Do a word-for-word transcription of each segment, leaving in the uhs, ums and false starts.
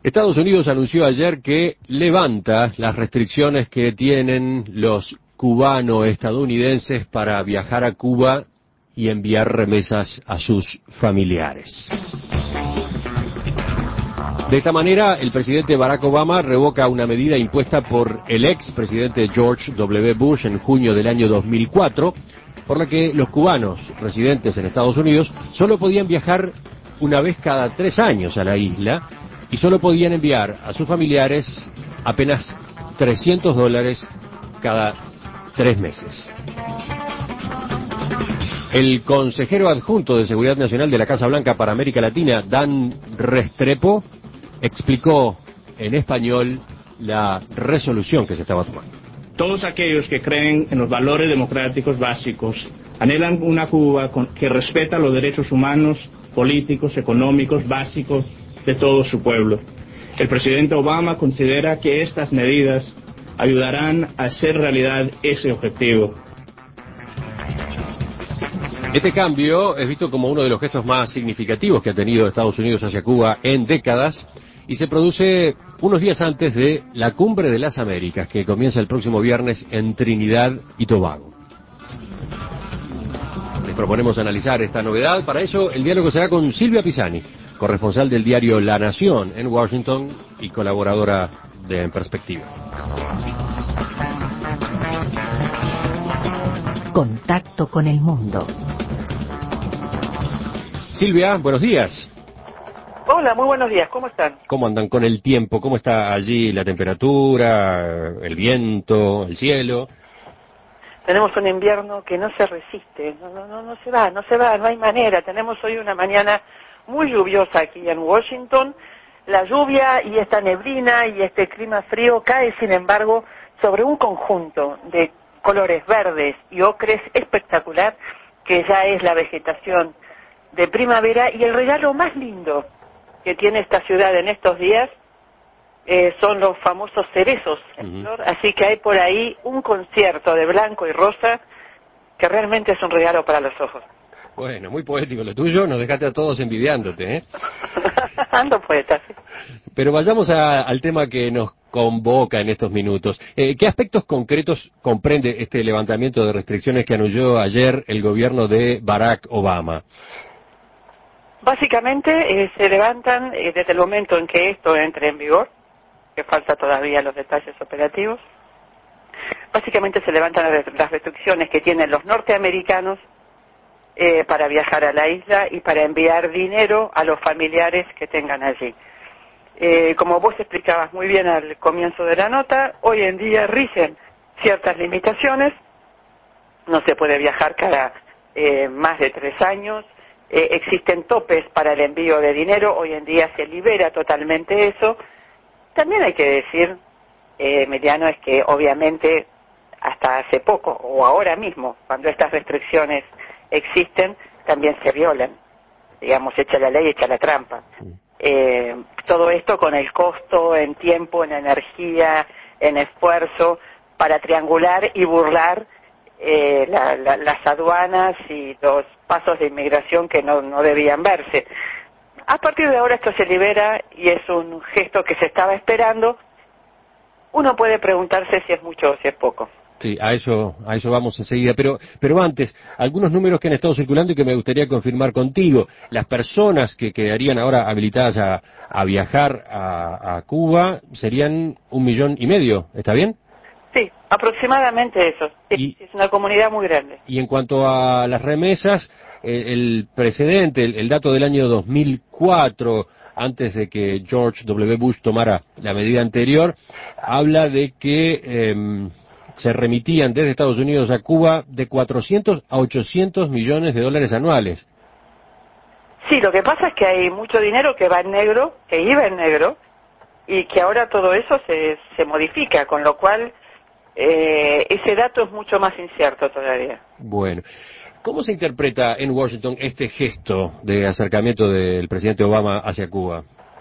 Estados Unidos anunció ayer que levanta las restricciones que tienen los cubano-estadounidenses para viajar a Cuba y enviar remesas a sus familiares. De esta manera, el presidente Barack Obama revoca una medida impuesta por el ex presidente George W. Bush en junio del año dos mil cuatro, por la que los cubanos residentes en Estados Unidos solo podían viajar una vez cada tres años a la isla y solo podían enviar a sus familiares apenas trescientos dólares cada tres meses. El consejero adjunto de Seguridad Nacional de la Casa Blanca para América Latina, Dan Restrepo, explicó en español la resolución que se estaba tomando. Todos aquellos que creen en los valores democráticos básicos anhelan una Cuba con, que respeta los derechos humanos, políticos, económicos, básicos de todo su pueblo. El presidente Obama considera que estas medidas ayudarán a hacer realidad ese objetivo. Este cambio es visto como uno de los gestos más significativos que ha tenido Estados Unidos hacia Cuba en décadas y se produce unos días antes de la Cumbre de las Américas, que comienza el próximo viernes en Trinidad y Tobago. Les proponemos analizar esta novedad. Para eso, el diálogo será con Silvia Pisani, corresponsal del diario La Nación en Washington y colaboradora de En Perspectiva. Contacto con el mundo. Silvia, buenos días. Hola, muy buenos días, ¿cómo están? ¿Cómo andan con el tiempo? ¿Cómo está allí la temperatura, el viento, el cielo? Tenemos un invierno que no se resiste, no, no, no, no se va, no se va, no hay manera. Tenemos hoy una mañana muy lluviosa aquí en Washington. La lluvia y esta neblina y este clima frío cae, sin embargo, sobre un conjunto de colores verdes y ocres espectacular, que ya es la vegetación de primavera, y el regalo más lindo que tiene esta ciudad en estos días eh, son los famosos cerezos en flor, uh-huh. Así que hay por ahí un concierto de blanco y rosa que realmente es un regalo para los ojos. Bueno, muy poético lo tuyo, nos dejaste a todos envidiándote, ¿eh? Ando poeta, sí. Pero vayamos a, al tema que nos convoca en estos minutos. Eh, ¿Qué aspectos concretos comprende este levantamiento de restricciones que anunció ayer el gobierno de Barack Obama? Básicamente eh, se levantan eh, desde el momento en que esto entre en vigor, que falta todavía los detalles operativos. Básicamente se levantan las restricciones que tienen los norteamericanos eh, para viajar a la isla y para enviar dinero a los familiares que tengan allí. Eh, como vos explicabas muy bien al comienzo de la nota, hoy en día rigen ciertas limitaciones. No se puede viajar cada eh, más de tres años. Eh, existen topes para el envío de dinero. Hoy en día se libera totalmente eso. También hay que decir, eh, Emiliano, es que obviamente hasta hace poco, o ahora mismo, cuando estas restricciones existen, también se violan. Digamos, echa la ley, echa la trampa. Eh, todo esto con el costo en tiempo, en energía, en esfuerzo, para triangular y burlar eh, la, la, las aduanas y los pasos de inmigración que no, no debían verse. A partir de ahora esto se libera y es un gesto que se estaba esperando. Uno puede preguntarse si es mucho o si es poco. Sí, a eso, a eso vamos enseguida, pero, pero antes, algunos números que han estado circulando y que me gustaría confirmar contigo. Las personas que quedarían ahora habilitadas a, a viajar a, a Cuba serían un millón y medio, ¿está bien? Sí, aproximadamente eso. Sí, y, es una comunidad muy grande. Y en cuanto a las remesas, el, el precedente, el, el dato del año dos mil cuatro, antes de que George W. Bush tomara la medida anterior, habla de que eh, se remitían desde Estados Unidos a Cuba de cuatrocientos a ochocientos millones de dólares anuales. Sí, lo que pasa es que hay mucho dinero que va en negro, que iba en negro, y que ahora todo eso se, se modifica, con lo cual eh, ese dato es mucho más incierto todavía. Bueno, ¿cómo se interpreta en Washington este gesto de acercamiento del presidente Obama hacia Cuba?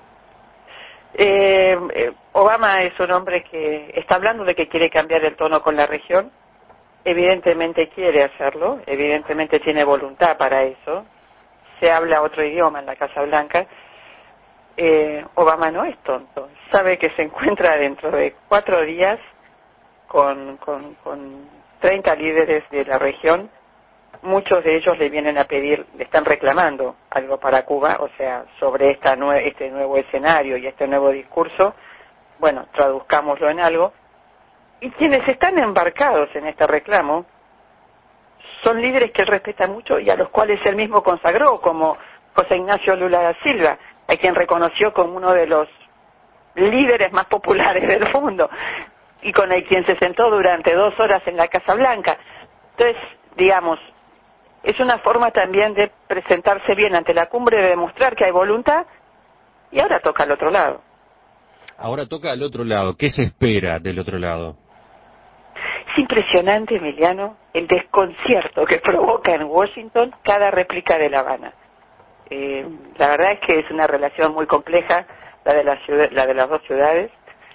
Eh, eh, Obama es un hombre que está hablando de que quiere cambiar el tono con la región. Evidentemente quiere hacerlo, evidentemente tiene voluntad para eso. Se habla otro idioma en la Casa Blanca. eh, Obama no es tonto, sabe que se encuentra dentro de cuatro días con, con, con treinta líderes de la región. Muchos de ellos le vienen a pedir, le están reclamando algo para Cuba, o sea, sobre esta nue este nuevo escenario y este nuevo discurso. Bueno, traduzcámoslo en algo. Y quienes están embarcados en este reclamo son líderes que él respeta mucho y a los cuales él mismo consagró, como José Ignacio Lula da Silva, a quien reconoció como uno de los líderes más populares del mundo y con el quien se sentó durante dos horas en la Casa Blanca. Entonces, digamos, es una forma también de presentarse bien ante la cumbre, de demostrar que hay voluntad, y ahora toca al otro lado. Ahora toca al otro lado. ¿Qué se espera del otro lado? Es impresionante, Emiliano, el desconcierto que provoca en Washington cada réplica de La Habana. Eh, la verdad es que es una relación muy compleja, la de, la ciudad, la de las dos ciudades.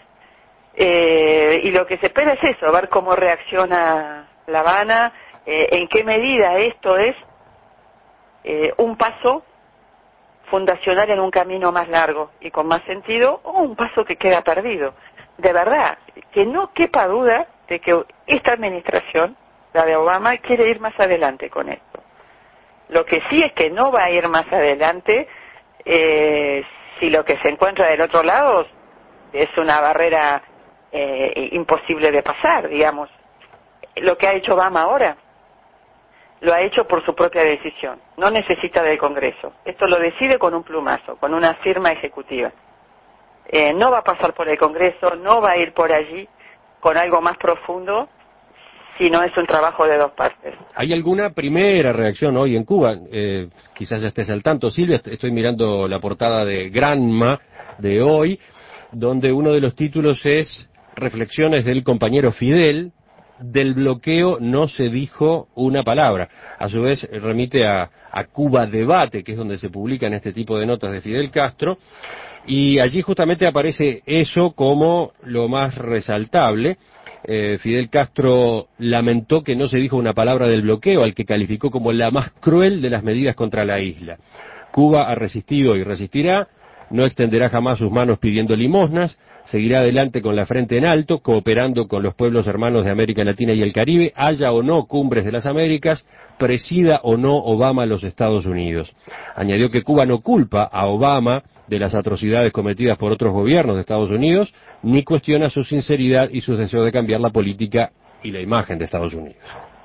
Eh, y lo que se espera es eso, ver cómo reacciona La Habana, eh, en qué medida esto es eh, un paso fundacional en un camino más largo y con más sentido, o un paso que queda perdido. De verdad, que no quepa duda de que esta administración, la de Obama, quiere ir más adelante con esto. Lo que sí es que no va a ir más adelante eh, si lo que se encuentra del otro lado es una barrera eh, imposible de pasar, digamos. Lo que ha hecho Obama ahora lo ha hecho por su propia decisión, no necesita del Congreso. Esto lo decide con un plumazo, con una firma ejecutiva. Eh, no va a pasar por el Congreso, no va a ir por allí con algo más profundo, si no es un trabajo de dos partes. ¿Hay alguna primera reacción hoy en Cuba? Eh, quizás ya estés al tanto, Silvia, estoy mirando la portada de Granma de hoy, donde uno de los títulos es Reflexiones del compañero Fidel. Del bloqueo no se dijo una palabra. A su vez remite a, a Cuba Debate, que es donde se publican este tipo de notas de Fidel Castro, y allí justamente aparece eso como lo más resaltable. Eh, Fidel Castro lamentó que no se dijo una palabra del bloqueo, al que calificó como la más cruel de las medidas contra la isla. Cuba ha resistido y resistirá, no extenderá jamás sus manos pidiendo limosnas, seguirá adelante con la frente en alto, cooperando con los pueblos hermanos de América Latina y el Caribe, haya o no cumbres de las Américas, presida o no Obama los Estados Unidos. Añadió que Cuba no culpa a Obama de las atrocidades cometidas por otros gobiernos de Estados Unidos, ni cuestiona su sinceridad y su deseo de cambiar la política y la imagen de Estados Unidos.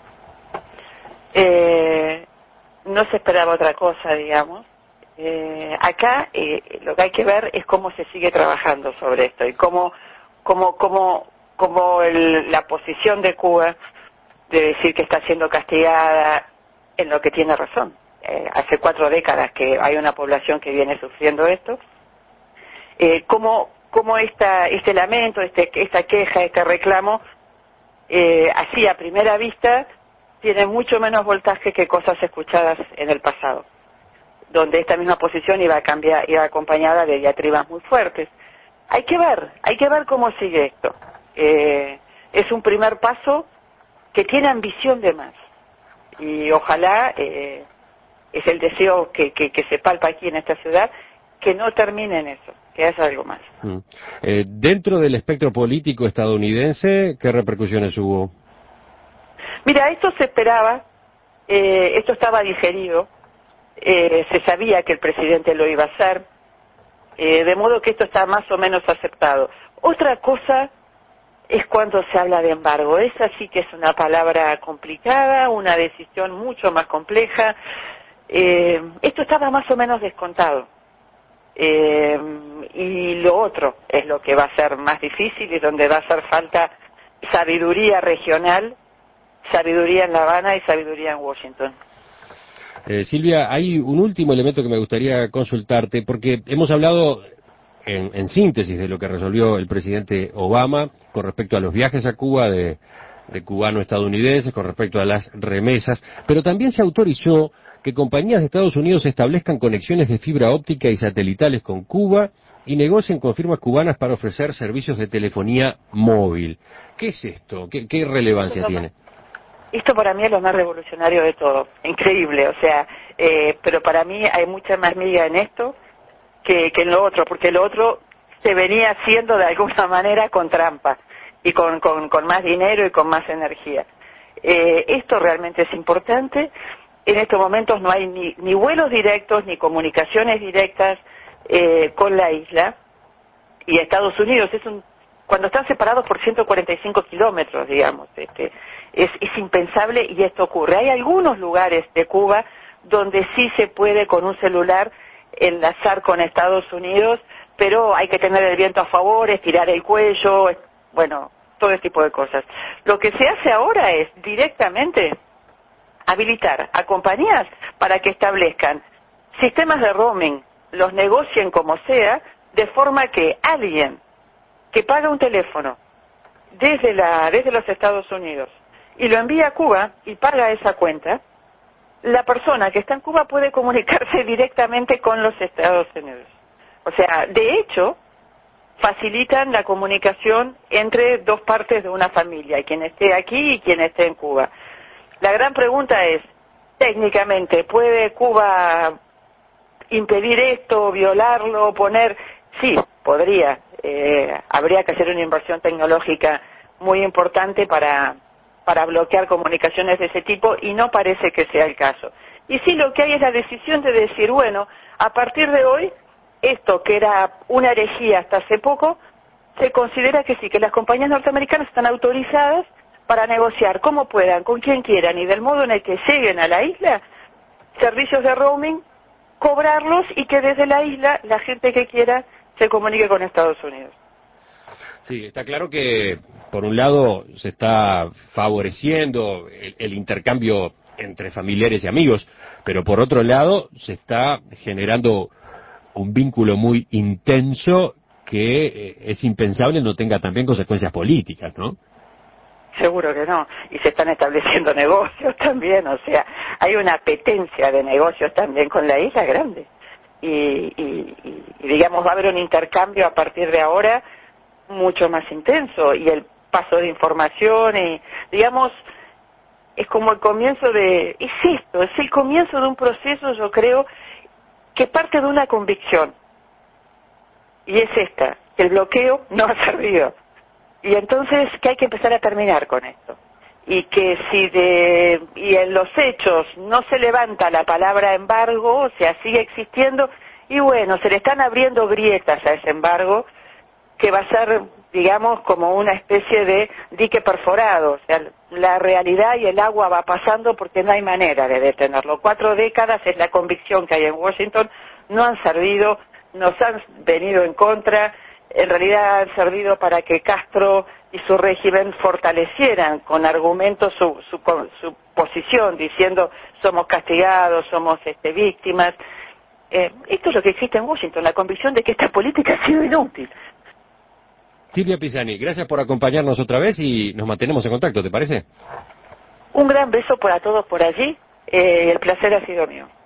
Eh, no se esperaba otra cosa, digamos. Eh, acá eh, lo que hay que ver es cómo se sigue trabajando sobre esto y cómo cómo cómo cómo el, la posición de Cuba de decir que está siendo castigada, en lo que tiene razón. Eh, hace cuatro décadas que hay una población que viene sufriendo esto. Eh, cómo cómo esta este lamento, este esta queja, este reclamo, eh, así a primera vista tiene mucho menos voltaje que cosas escuchadas en el pasado, donde esta misma posición iba a cambiar, iba acompañada de diatribas muy fuertes. Hay que ver, hay que ver cómo sigue esto. Eh, es un primer paso que tiene ambición de más. Y ojalá, eh, es el deseo que, que, que se palpa aquí en esta ciudad, que no termine en eso, que haya algo más. Mm. Eh, dentro del espectro político estadounidense, ¿qué repercusiones hubo? Mira, esto se esperaba, eh, esto estaba digerido. Eh, se sabía que el presidente lo iba a hacer, eh, de modo que esto está más o menos aceptado. Otra cosa es cuando se habla de embargo. Esa sí que es una palabra complicada, una decisión mucho más compleja. Eh, esto estaba más o menos descontado. Eh, y lo otro es lo que va a ser más difícil y donde va a hacer falta sabiduría regional, sabiduría en La Habana y sabiduría en Washington. Eh, Silvia, hay un último elemento que me gustaría consultarte, porque hemos hablado en, en síntesis de lo que resolvió el presidente Obama con respecto a los viajes a Cuba de, de cubano-estadounidenses, con respecto a las remesas, pero también se autorizó que compañías de Estados Unidos establezcan conexiones de fibra óptica y satelitales con Cuba y negocien con firmas cubanas para ofrecer servicios de telefonía móvil. ¿Qué es esto? ¿Qué, qué relevancia tiene? Esto para mí es lo más revolucionario de todo, increíble, o sea, eh, pero para mí hay mucha más miga en esto que, que en lo otro, porque lo otro se venía haciendo de alguna manera con trampa y con, con, con más dinero y con más energía. Eh, esto realmente es importante. En estos momentos no hay ni, ni vuelos directos ni comunicaciones directas eh, con la isla y Estados Unidos. Es un, cuando están separados por ciento cuarenta y cinco kilómetros, digamos, este, es, es impensable y esto ocurre. Hay algunos lugares de Cuba donde sí se puede con un celular enlazar con Estados Unidos, pero hay que tener el viento a favor, estirar el cuello, bueno, todo ese tipo de cosas. Lo que se hace ahora es directamente habilitar a compañías para que establezcan sistemas de roaming, los negocien como sea, de forma que alguien que paga un teléfono desde, la, desde los Estados Unidos y lo envía a Cuba y paga esa cuenta, la persona que está en Cuba puede comunicarse directamente con los Estados Unidos. O sea, de hecho, facilitan la comunicación entre dos partes de una familia, quien esté aquí y quien esté en Cuba. La gran pregunta es, técnicamente, ¿puede Cuba impedir esto, violarlo, poner? Sí, podría. Eh, habría que hacer una inversión tecnológica muy importante para, para bloquear comunicaciones de ese tipo y no parece que sea el caso. Y sí, lo que hay es la decisión de decir, bueno, a partir de hoy, esto que era una herejía hasta hace poco, se considera que sí, que las compañías norteamericanas están autorizadas para negociar como puedan, con quien quieran y del modo en el que lleguen a la isla, servicios de roaming, cobrarlos y que desde la isla la gente que quiera se comunique con Estados Unidos. Sí, está claro que por un lado se está favoreciendo el, el intercambio entre familiares y amigos, pero por otro lado se está generando un vínculo muy intenso que eh, es impensable no tenga también consecuencias políticas, ¿no? Seguro que no, y se están estableciendo negocios también, o sea, hay una apetencia de negocios también con la isla grande, y, y, y, y digamos va a haber un intercambio a partir de ahora mucho más intenso, y el paso de información, y digamos, es como el comienzo de, es esto, es el comienzo de un proceso, yo creo, que parte de una convicción, y es esta, que el bloqueo no ha servido. Y entonces que hay que empezar a terminar con esto. Y que si de y en los hechos no se levanta la palabra embargo, o sea, sigue existiendo, y bueno, se le están abriendo grietas a ese embargo, que va a ser, digamos, como una especie de dique perforado. O sea, la realidad y el agua va pasando porque no hay manera de detenerlo. Cuatro décadas es la convicción que hay en Washington, no han servido, nos han venido en contra, en realidad han servido para que Castro y su régimen fortalecieran con argumentos su, su, su posición, diciendo somos castigados, somos este, víctimas. Eh, esto es lo que existe en Washington, la convicción de que esta política ha sido inútil. Silvia Pisani, gracias por acompañarnos otra vez y nos mantenemos en contacto, ¿te parece? Un gran beso para todos por allí, eh, el placer ha sido mío.